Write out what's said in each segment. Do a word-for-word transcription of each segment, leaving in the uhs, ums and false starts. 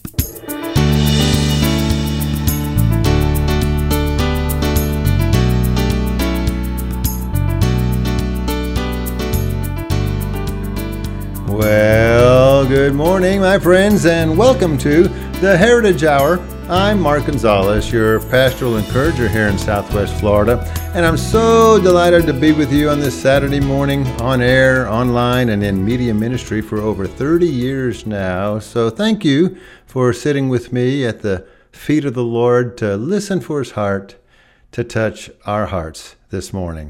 Well, good morning, my friends, and welcome to the Heritage Hour. I'm Mark Gonzalez, your pastoral encourager here in Southwest Florida, and I'm so delighted to be with you on this Saturday morning, on air, online, and in media ministry for over thirty years now. So thank you for sitting with me at the feet of the Lord to listen for His heart to touch our hearts this morning.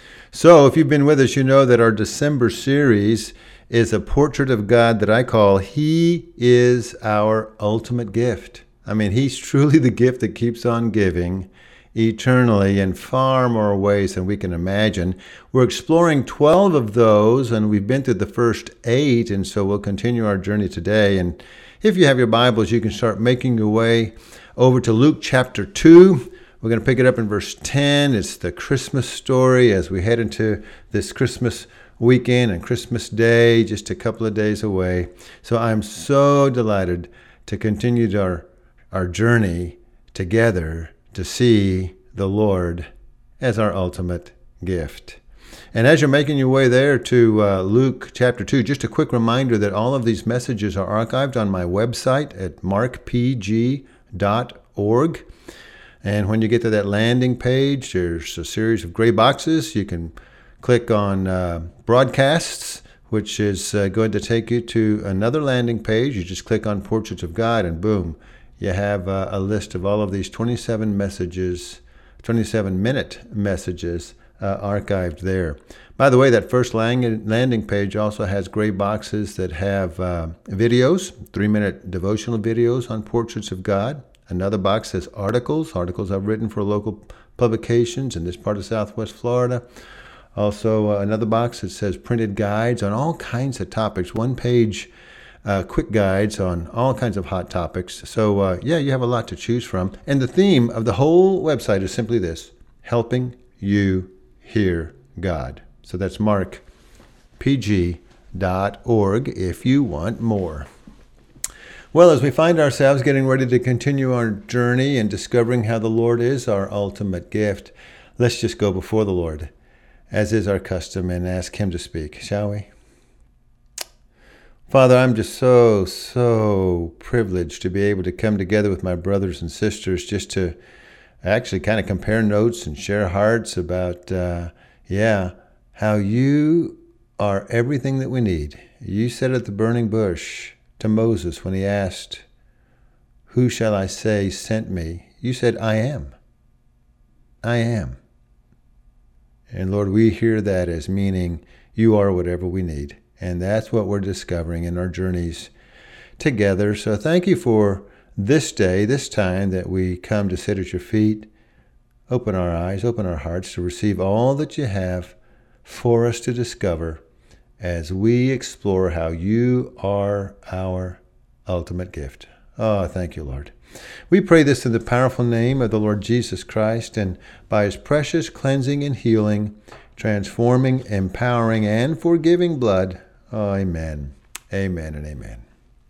So if you've been with us, you know that our December series is a portrait of God that I call He is Our Ultimate Gift. I mean, He's truly the gift that keeps on giving eternally in far more ways than we can imagine. We're exploring twelve of those, and we've been through the first eight, and so we'll continue our journey today. And if you have your Bibles, you can start making your way over to Luke chapter two. We're going to pick it up in verse ten. It's the Christmas story as we head into this Christmas weekend and Christmas Day, just a couple of days away. So I'm so delighted to continue our, our journey together to see the Lord as our ultimate gift. And as you're making your way there to uh, Luke chapter two, just a quick reminder that all of these messages are archived on my website at mark p g dot org. And when you get to that landing page, there's a series of gray boxes. You can click on uh, broadcasts, which is uh, going to take you to another landing page. You just click on Portraits of God, and boom, you have uh, a list of all of these twenty-seven messages, twenty-seven minute messages uh, archived there. By the way, that first lang- landing page also has gray boxes that have uh, videos, three minute devotional videos on Portraits of God. Another box says articles, articles I've written for local publications in this part of Southwest Florida. Also, uh, another box that says printed guides on all kinds of topics, one page uh, quick guides on all kinds of hot topics. So, uh, yeah, you have a lot to choose from. And the theme of the whole website is simply this: helping you hear God. So that's mark p g dot org if you want more. Well, as we find ourselves getting ready to continue our journey and discovering how the Lord is our ultimate gift, let's just go before the Lord, as is our custom, and ask Him to speak, shall we? Father, I'm just so, so privileged to be able to come together with my brothers and sisters just to actually kind of compare notes and share hearts about, uh, yeah, how you are everything that we need. You said at the burning bush to Moses when he asked, "Who shall I say sent me?" You said, "I am. I am." And Lord, we hear that as meaning you are whatever we need. And that's what we're discovering in our journeys together. So thank you for this day, this time that we come to sit at your feet. Open our eyes, open our hearts to receive all that you have for us to discover as we explore how you are our ultimate gift. Oh, thank you, Lord. We pray this in the powerful name of the Lord Jesus Christ, and by His precious cleansing and healing, transforming, empowering, and forgiving blood. Oh, amen. Amen and amen.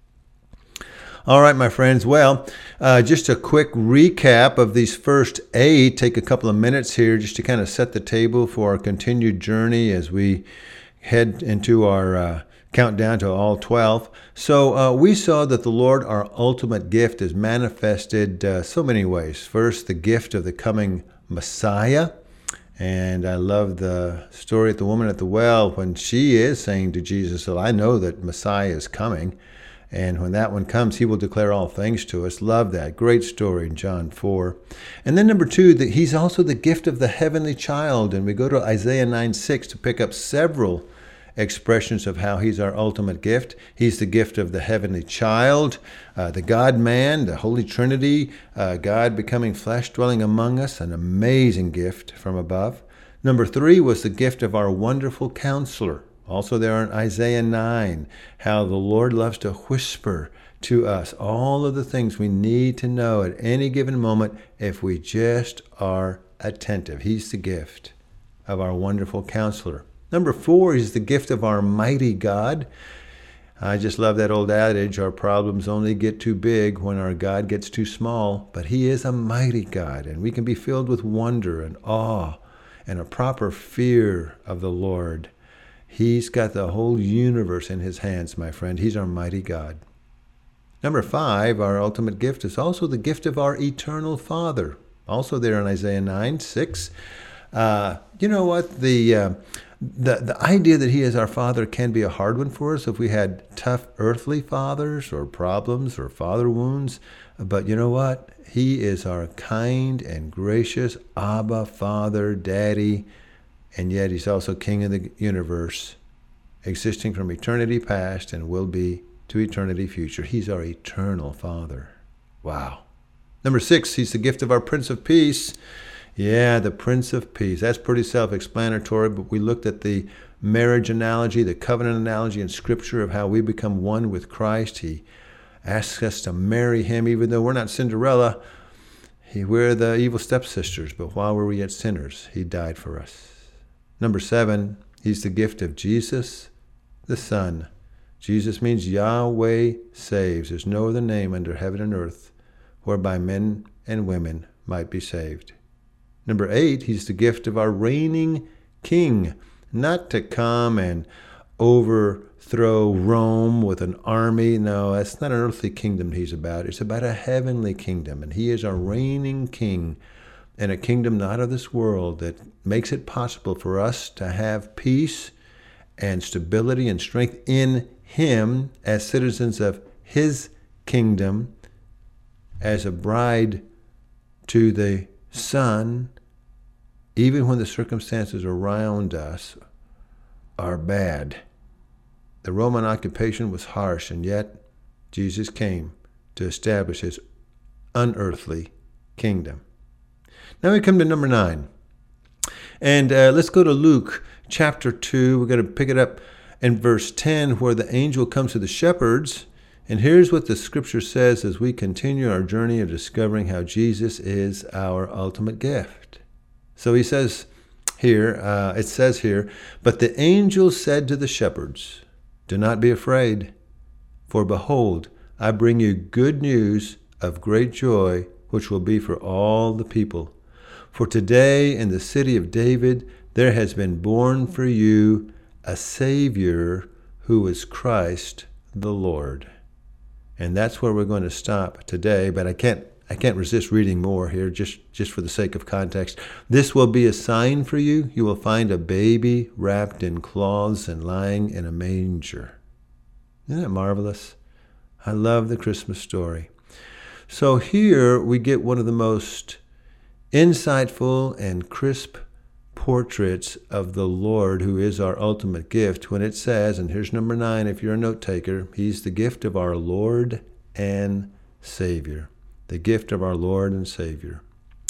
All right, my friends. Well, uh, just a quick recap of these first eight. Take a couple of minutes here just to kind of set the table for our continued journey as we head into our uh, countdown to all twelve. So uh, we saw that the Lord, our ultimate gift, is manifested uh, so many ways. First, the gift of the coming Messiah. And I love the story of the woman at the well when she is saying to Jesus, "Well, I know that Messiah is coming. And when that one comes, He will declare all things to us." Love that. Great story in John four. And then number two, that He's also the gift of the heavenly child. And we go to Isaiah nine six to pick up several expressions of how He's our ultimate gift. He's the gift of the heavenly child, uh, the God-man, the Holy Trinity, uh, God becoming flesh, dwelling among us, an amazing gift from above. Number three was the gift of our wonderful counselor. Also there in Isaiah nine, how the Lord loves to whisper to us all of the things we need to know at any given moment if we just are attentive. He's the gift of our wonderful counselor. Number four is the gift of our mighty God. I just love that old adage, our problems only get too big when our God gets too small. But he is a mighty God, and we can be filled with wonder and awe and a proper fear of the Lord. He's got the whole universe in his hands, my friend. He's our mighty God. Number five, our ultimate gift is also the gift of our eternal Father. Also there in Isaiah nine, six. Uh, you know what? The, uh, the, the idea that he is our Father can be a hard one for us if we had tough earthly fathers or problems or father wounds. But you know what? He is our kind and gracious Abba, Father, Daddy, and yet he's also King of the universe, existing from eternity past and will be to eternity future. He's our eternal Father. Wow. Number six, he's the gift of our Prince of Peace. Yeah, the Prince of Peace. That's pretty self-explanatory, but we looked at the marriage analogy, the covenant analogy in Scripture of how we become one with Christ. He asks us to marry him, even though we're not Cinderella. He, we're the evil stepsisters, but while we were yet sinners, he died for us. Number seven, he's the gift of Jesus, the Son. Jesus means Yahweh saves. There's no other name under heaven and earth whereby men and women might be saved. Number eight, he's the gift of our reigning King, not to come and overthrow Rome with an army. No, that's not an earthly kingdom he's about. It's about a heavenly kingdom, and he is our reigning King, and a kingdom not of this world that makes it possible for us to have peace and stability and strength in him as citizens of his kingdom, as a bride to the Son, even when the circumstances around us are bad. The Roman occupation was harsh, and yet Jesus came to establish his unearthly kingdom. Now we come to number nine. And uh, let's go to Luke chapter two. We're going to pick it up in verse ten, where the angel comes to the shepherds. And here's what the scripture says as we continue our journey of discovering how Jesus is our ultimate gift. So he says here, uh, it says here, but the angel said to the shepherds, do not be afraid, for behold, I bring you good news of great joy, which will be for all the people. For today in the city of David there has been born for you a Savior who is Christ the Lord. And that's where we're going to stop today, but I can't I can't resist reading more here just, just for the sake of context. This will be a sign for you. You will find a baby wrapped in cloths and lying in a manger. Isn't that marvelous? I love the Christmas story. So here we get one of the most insightful and crisp portraits of the Lord, who is our ultimate gift, when it says, and here's number nine if you're a note taker, he's the gift of our Lord and Savior. The gift of our Lord and Savior.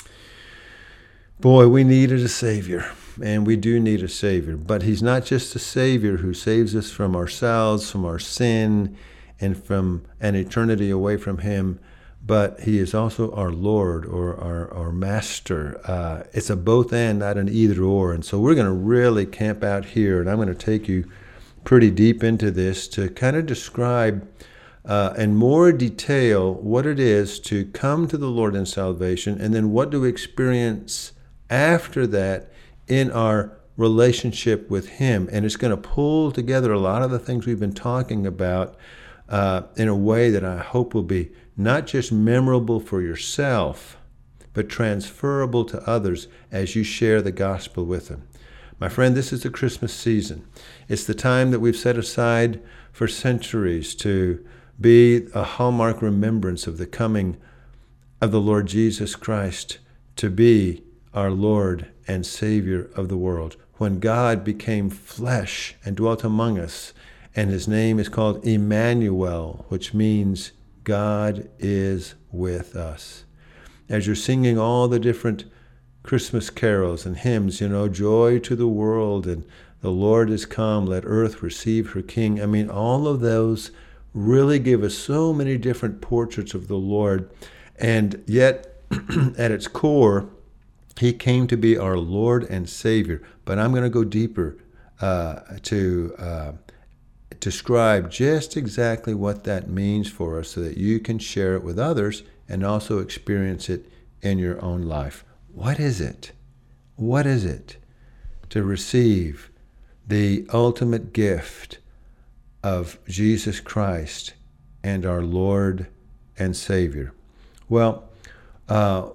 Boy, we needed a Savior, and we do need a Savior. But he's not just a Savior who saves us from ourselves, from our sin, and from an eternity away from him, but he is also our Lord, or our, our Master. Uh, it's a both and, not an either or. And so we're going to really camp out here, and I'm going to take you pretty deep into this to kind of describe Uh, in more detail what it is to come to the Lord in salvation, and then what do we experience after that in our relationship with him. And it's going to pull together a lot of the things we've been talking about uh, in a way that I hope will be not just memorable for yourself, but transferable to others as you share the gospel with them. My friend, this is the Christmas season. It's the time that we've set aside for centuries to be a hallmark remembrance of the coming of the Lord Jesus Christ to be our Lord and Savior of the world. When God became flesh and dwelt among us, and his name is called Emmanuel, which means God is with us. As you're singing all the different Christmas carols and hymns, you know, joy to the world and the Lord is come, let earth receive her King. I mean, all of those really give us so many different portraits of the Lord. And yet, at its core, he came to be our Lord and Savior. But I'm going to go deeper uh, to uh, describe just exactly what that means for us so that you can share it with others and also experience it in your own life. What is it? What is it to receive the ultimate gift of Jesus Christ and our Lord and Savior? Well, uh,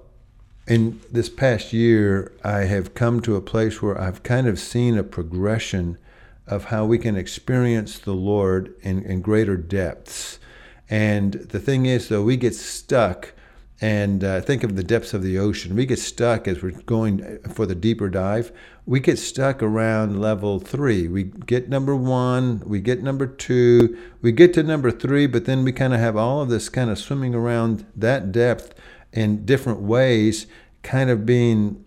in this past year, I have come to a place where I've kind of seen a progression of how we can experience the Lord in, in greater depths. And the thing is, though, we get stuck, and uh, think of the depths of the ocean. We get stuck as we're going for the deeper dive. We get stuck around level three. We get number one, we get number two, we get to number three, but then we kind of have all of this kind of swimming around that depth in different ways, kind of being,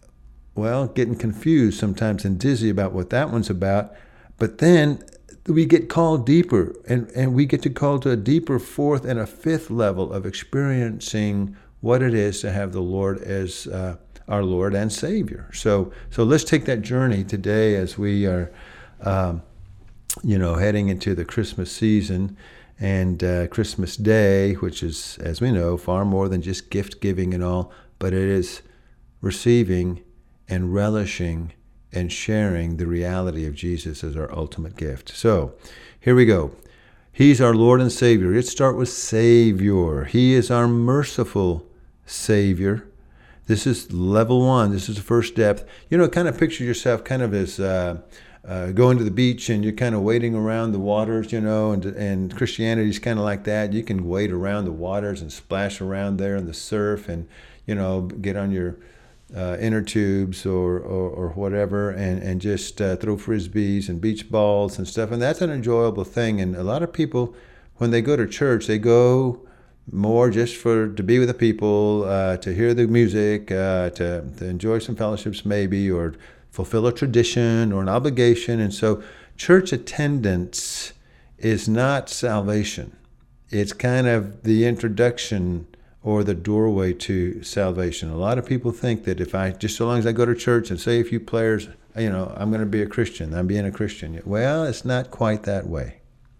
well, getting confused sometimes and dizzy about what that one's about. But then we get called deeper, and, and we get to call to a deeper fourth and a fifth level of experiencing what it is to have the Lord as uh, our Lord and Savior. So so let's take that journey today as we are, um, you know, heading into the Christmas season and uh, Christmas Day, which is, as we know, far more than just gift giving and all, but it is receiving and relishing and sharing the reality of Jesus as our ultimate gift. So here we go. He's our Lord and Savior. Let's start with Savior. He is our merciful Savior. This is level one. This is the first depth. You know, kind of picture yourself kind of as uh, uh, going to the beach and you're kind of wading around the waters, you know, and, and Christianity is kind of like that. You can wade around the waters and splash around there in the surf and, you know, get on your Uh, inner tubes or, or, or whatever, and, and just uh, throw frisbees and beach balls and stuff. And that's an enjoyable thing. And a lot of people, when they go to church, they go more just for to be with the people, uh, to hear the music, uh, to, to enjoy some fellowships maybe, or fulfill a tradition or an obligation. And so church attendance is not salvation. It's kind of the introduction or the doorway to salvation. A lot of people think that if I, just so long as I go to church and say a few prayers, you know, I'm going to be a Christian. I'm being a Christian. Well, it's not quite that way.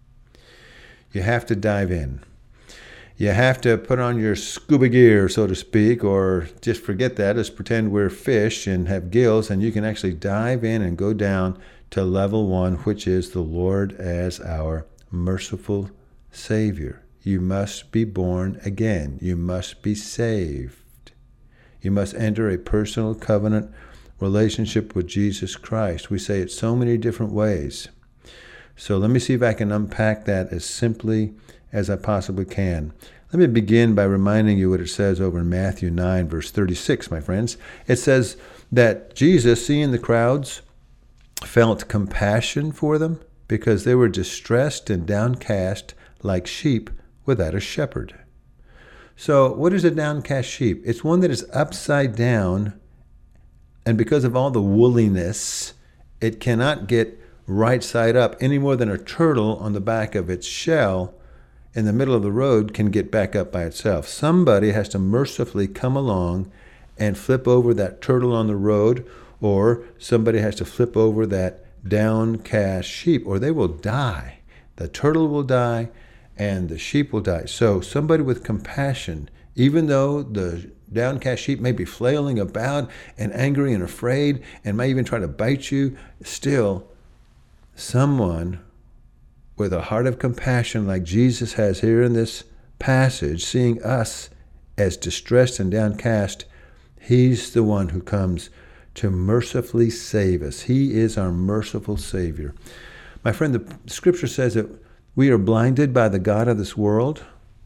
You have to dive in. You have to put on your scuba gear, so to speak, or just forget that. Just pretend we're fish and have gills, and you can actually dive in and go down to level one, which is the Lord as our merciful Savior. You must be born again. You must be saved. You must enter a personal covenant relationship with Jesus Christ. We say it so many different ways. So let me see if I can unpack that as simply as I possibly can. Let me begin by reminding you what it says over in Matthew nine, verse thirty-six, my friends. It says that Jesus, seeing the crowds, felt compassion for them because they were distressed and downcast like sheep without a shepherd. So what is a downcast sheep? It's one that is upside down, and because of all the woolliness, it cannot get right side up any more than a turtle on the back of its shell in the middle of the road can get back up by itself. Somebody has to mercifully come along and flip over that turtle on the road, or somebody has to flip over that downcast sheep, or they will die. The turtle will die, and the sheep will die. So somebody with compassion, even though the downcast sheep may be flailing about and angry and afraid and may even try to bite you, still someone with a heart of compassion like Jesus has here in this passage, seeing us as distressed and downcast, he's the one who comes to mercifully save us. He is our merciful Savior. My friend, the scripture says that we are blinded by the god of this world,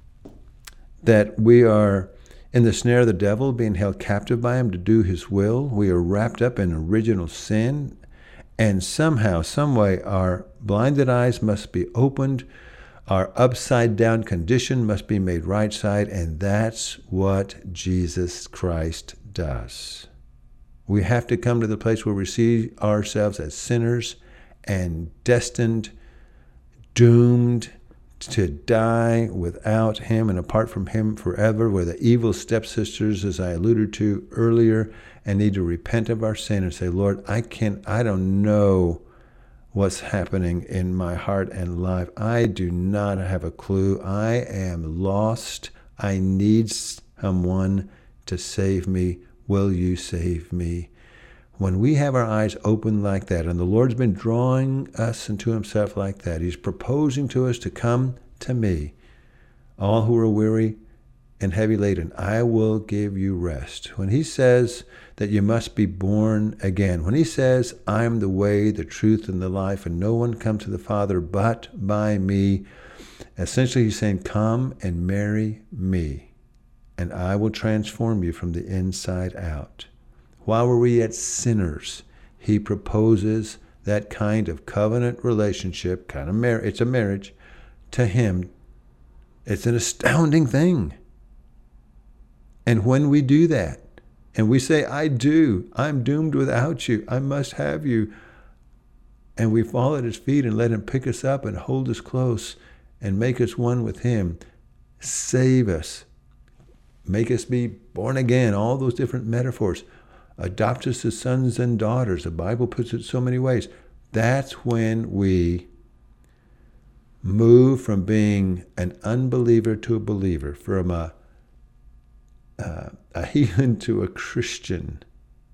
that we are in the snare of the devil, being held captive by him to do his will. We are wrapped up in original sin, and somehow, some way, our blinded eyes must be opened, our upside-down condition must be made right side, and that's what Jesus Christ does. We have to come to the place where we see ourselves as sinners and destined, doomed to die without him and apart from him forever. We're the evil stepsisters, as I alluded to earlier, and need to repent of our sin and say, Lord, I can't, I don't know what's happening in my heart and life. I do not have a clue. I am lost. I need someone to save me. Will you save me? When we have our eyes open like that, and the Lord's been drawing us into himself like that, he's proposing to us to come to me, all who are weary and heavy laden, I will give you rest. When he says that you must be born again, when he says, I am the way, the truth, and the life, and no one comes to the Father but by me, essentially he's saying, come and marry me, and I will transform you from the inside out. While we're yet sinners, he proposes that kind of covenant relationship, kind of mar- it's a marriage, to him. It's an astounding thing. And when we do that, and we say, I do, I'm doomed without you, I must have you, and we fall at his feet and let him pick us up and hold us close and make us one with him, save us, make us be born again, all those different metaphors, adopt us as sons and daughters, the Bible puts it so many ways. That's when we move from being an unbeliever to a believer, from a Uh, a heathen to a Christian.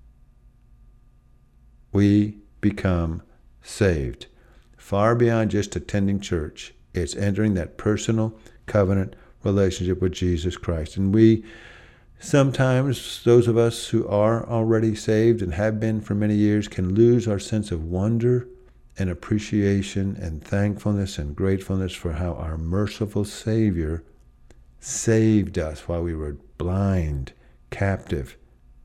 We become saved. Far beyond just attending church. It's entering that personal covenant relationship with Jesus Christ. And we sometimes, those of us who are already saved and have been for many years, can lose our sense of wonder and appreciation and thankfulness and gratefulness for how our merciful Savior saved us while we were blind, captive,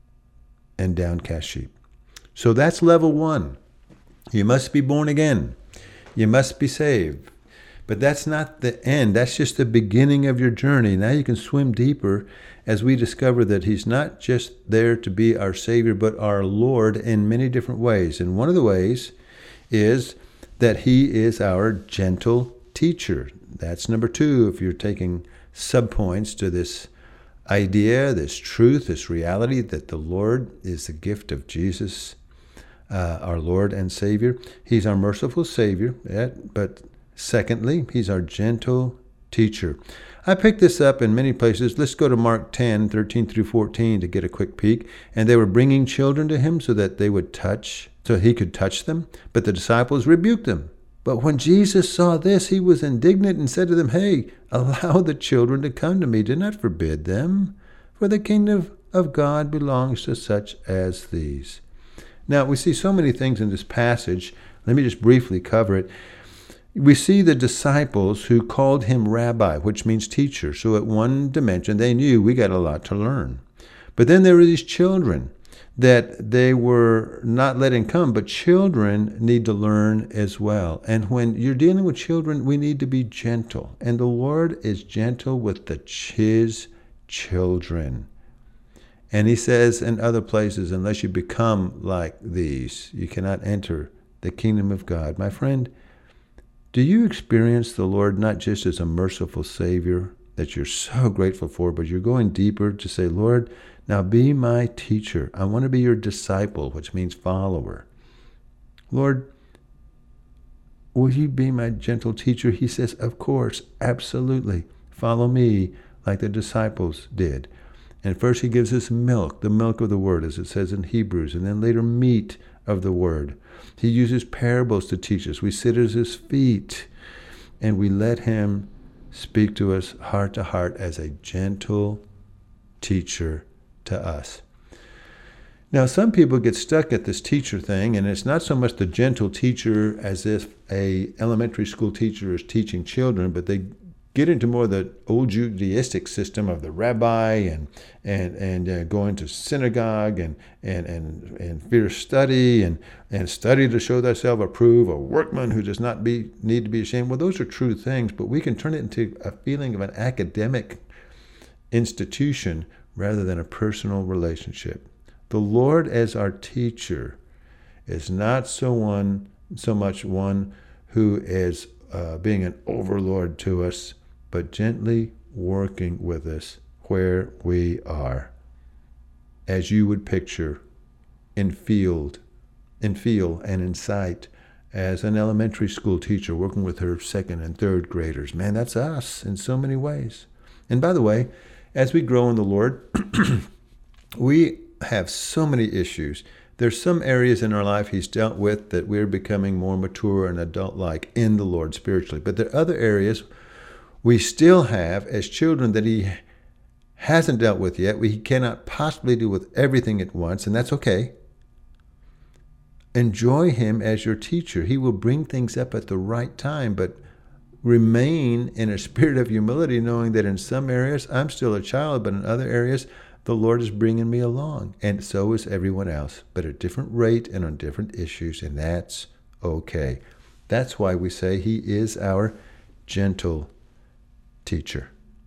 and downcast sheep. So that's level one. You must be born again. You must be saved. But that's not the end. That's just the beginning of your journey. Now you can swim deeper as we discover that he's not just there to be our Savior, but our Lord in many different ways. And one of the ways is that he is our gentle teacher. That's number two if you're taking subpoints to this idea, this truth, this reality that the Lord is the gift of Jesus, uh, our Lord and Savior. He's our merciful Savior, but secondly, he's our gentle teacher. I picked this up in many places. Let's go to Mark ten, thirteen through fourteen to get a quick peek. And they were bringing children to him so that they would touch, so he could touch them. But the disciples rebuked them. But when Jesus saw this, he was indignant and said to them, hey, allow the children to come to me. Do not forbid them, for the kingdom of God belongs to such as these. Now, we see so many things in this passage. Let me just briefly cover it. We see the disciples who called him rabbi, which means teacher. So at one dimension, they knew we got a lot to learn. But then there were these children that they were not letting come, but children need to learn as well. And when you're dealing with children, we need to be gentle. And the Lord is gentle with the his children. And he says in other places, unless you become like these, you cannot enter the kingdom of God. My friend, do you experience the Lord not just as a merciful Savior that you're so grateful for, but you're going deeper to say, Lord, now be my teacher. I want to be your disciple, which means follower. Lord, will you be my gentle teacher? He says, of course, absolutely. Follow me like the disciples did. And first he gives us milk, the milk of the word, as it says in Hebrews, and then later meat of the word. He uses parables to teach us. We sit at his feet and we let him speak to us heart to heart as a gentle teacher to us. Now, some people get stuck at this teacher thing, and it's not so much the gentle teacher as if a elementary school teacher is teaching children, but they get into more the old Judaistic system of the rabbi and and and uh, going to synagogue and and and and fierce study and and study to show thyself approved, a workman who does not be need to be ashamed. Well, those are true things, but we can turn it into a feeling of an academic institution rather than a personal relationship. The Lord as our teacher is not so one so much one who is uh, being an overlord to us, but gently working with us where we are, as you would picture in field, in feel and in sight as an elementary school teacher working with her second and third graders. Man, that's us in so many ways. And by the way, as we grow in the Lord, we have so many issues. There's some areas in our life he's dealt with that we're becoming more mature and adult-like in the Lord spiritually. But there are other areas we still have as children that he hasn't dealt with yet. We cannot possibly deal with everything at once, and that's okay. Enjoy him as your teacher. He will bring things up at the right time, but remain in a spirit of humility, knowing that in some areas I'm still a child, but in other areas the Lord is bringing me along, and so is everyone else, but at a different rate and on different issues, and that's okay. That's why we say he is our gentle teacher.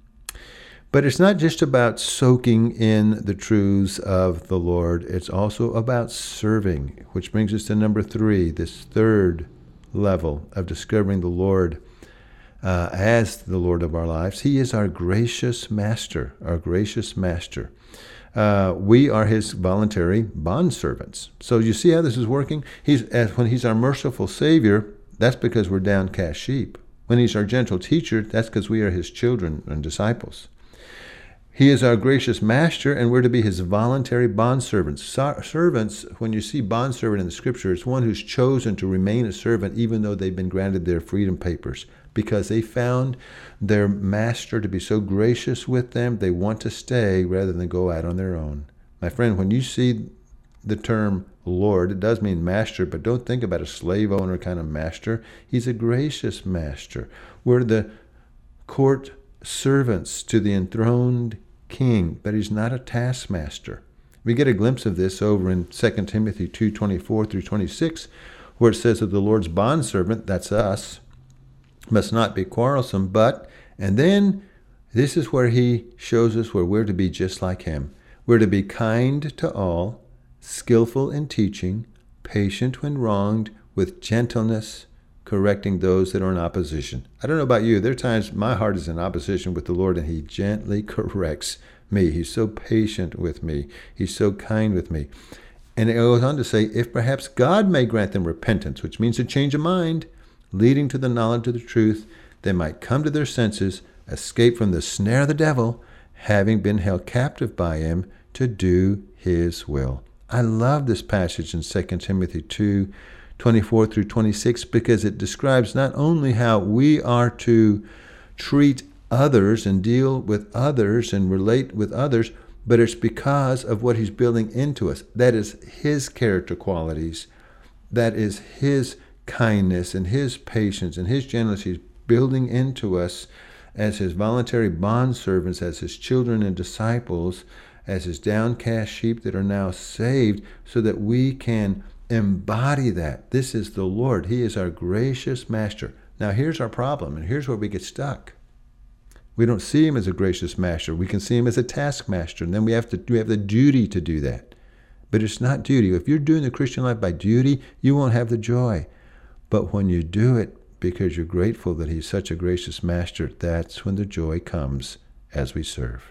But it's not just about soaking in the truths of the Lord. It's also about serving, which brings us to number three, this third level of discovering the Lord uh, as the Lord of our lives. He is our gracious master, our gracious master. Uh, we are his voluntary bondservants. So you see how this is working? He's as when he's our merciful Savior, that's because we're downcast sheep. When he's our gentle teacher, that's because we are his children and disciples. He is our gracious master, and we're to be his voluntary bondservants. So, servants, when you see bondservant in the scripture, it's one who's chosen to remain a servant even though they've been granted their freedom papers, because they found their master to be so gracious with them, they want to stay rather than go out on their own. My friend, when you see the term Lord, it does mean master, but don't think about a slave owner kind of master. He's a gracious master. We're the court servants to the enthroned king, but he's not a taskmaster. We get a glimpse of this over in Second Timothy two twenty-four through twenty-six, where it says that the Lord's bondservant, that's us, must not be quarrelsome, but, and then this is where he shows us where we're to be just like him. We're to be kind to all, skillful in teaching, patient when wronged, with gentleness, correcting those that are in opposition. I don't know about you. There are times my heart is in opposition with the Lord, and he gently corrects me. He's so patient with me. He's so kind with me. And it goes on to say, if perhaps God may grant them repentance, which means a change of mind, leading to the knowledge of the truth, they might come to their senses, escape from the snare of the devil, having been held captive by him to do his will. I love this passage in Second Timothy two twenty-four through twenty-six, because it describes not only how we are to treat others and deal with others and relate with others, but it's because of what he's building into us. That is his character qualities. That is his kindness and his patience and his gentleness. He's building into us as his voluntary bondservants, as his children and disciples, as his downcast sheep that are now saved, so that we can embody that. This is the Lord. He is our gracious master. Now here's our problem, and here's where we get stuck. We don't see him as a gracious master. We can see him as a taskmaster, and then we have to we have the duty to do that. But it's not duty. If you're doing the Christian life by duty, you won't have the joy. But when you do it because you're grateful that he's such a gracious master, that's when the joy comes as we serve.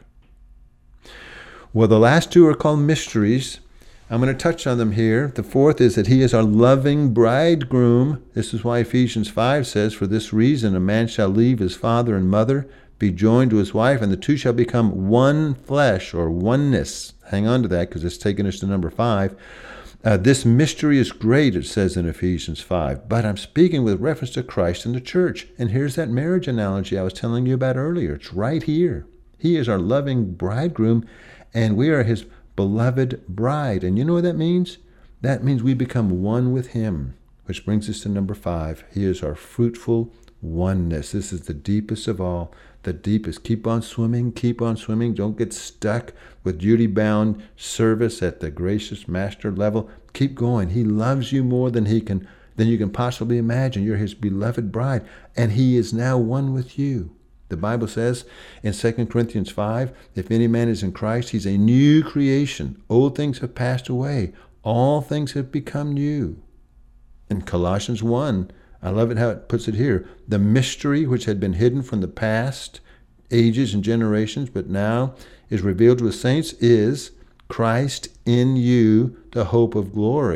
Well, the last two are called mysteries. I'm going to touch on them here. The fourth is that he is our loving bridegroom. This is why Ephesians five says, for this reason a man shall leave his father and mother, be joined to his wife, and the two shall become one flesh, or oneness. Hang on to that, because it's taking us to number five. Uh, this mystery is great, it says in Ephesians five. But I'm speaking with reference to Christ and the church. And here's that marriage analogy I was telling you about earlier. It's right here. He is our loving bridegroom, and we are his beloved bride. And you know what that means? That means we become one with him, which brings us to number five. He is our fruitful oneness. This is the deepest of all. The deepest. Keep on swimming. Keep on swimming. Don't get stuck with duty-bound service at the gracious master level. Keep going. He loves you more than he can than you can possibly imagine. You're his beloved bride, and he is now one with you. The Bible says in Second Corinthians five, if any man is in Christ, he's a new creation. Old things have passed away. All things have become new. In Colossians one, I love it how it puts it here. The mystery which had been hidden from the past ages and generations, but now is revealed to the saints, is Christ in you, the hope of glory.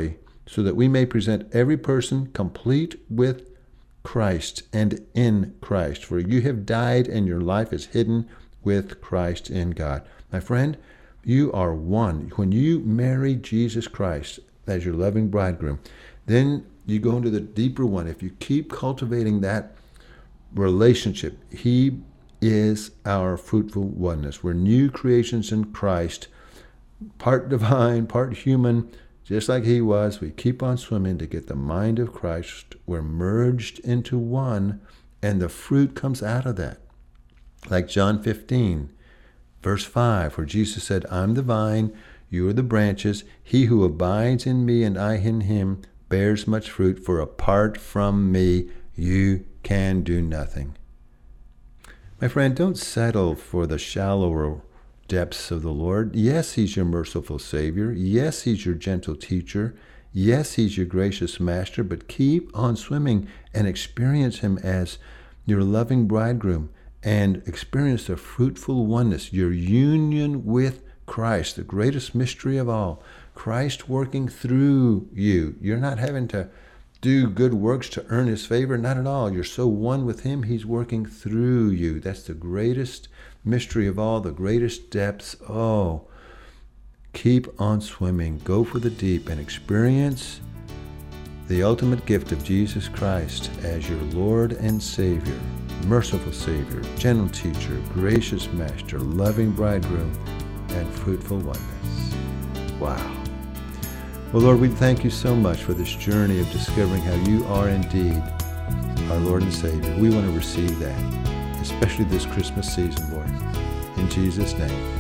so that we may present every person complete with Christ and in Christ. For you have died, and your life is hidden with Christ in God. My friend, you are one. When you marry Jesus Christ as your loving bridegroom, then you go into the deeper one. If you keep cultivating that relationship, he is our fruitful oneness. We're new creations in Christ, part divine, part human, just like he was. We keep on swimming to get the mind of Christ. We're merged into one, and the fruit comes out of that. Like John fifteen, verse five, where Jesus said, I'm the vine, you are the branches. He who abides in me and I in him bears much fruit, for apart from me you can do nothing. My friend, don't settle for the shallower depths of the Lord. Yes, he's your merciful Savior. Yes, he's your gentle teacher. Yes, he's your gracious master, but keep on swimming and experience him as your loving bridegroom and experience the fruitful oneness, your union with Christ, the greatest mystery of all. Christ working through you. You're not having to do good works to earn his favor. Not at all. You're so one with him, he's working through you. That's the greatest mystery of all, the greatest depths. Oh, keep on swimming. Go for the deep and experience the ultimate gift of Jesus Christ as your Lord and Savior, merciful Savior, gentle teacher, gracious master, loving bridegroom, and fruitful oneness. Wow. Well, Lord, we thank you so much for this journey of discovering how you are indeed our Lord and Savior. We want to receive that, especially this Christmas season, Lord. In Jesus' name,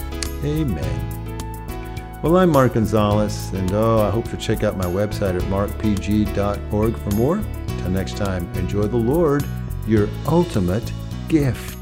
amen. Well, I'm Mark Gonzalez, and oh, I hope to check out my website at mark p g dot org for more. Until next time, enjoy the Lord, your ultimate gift.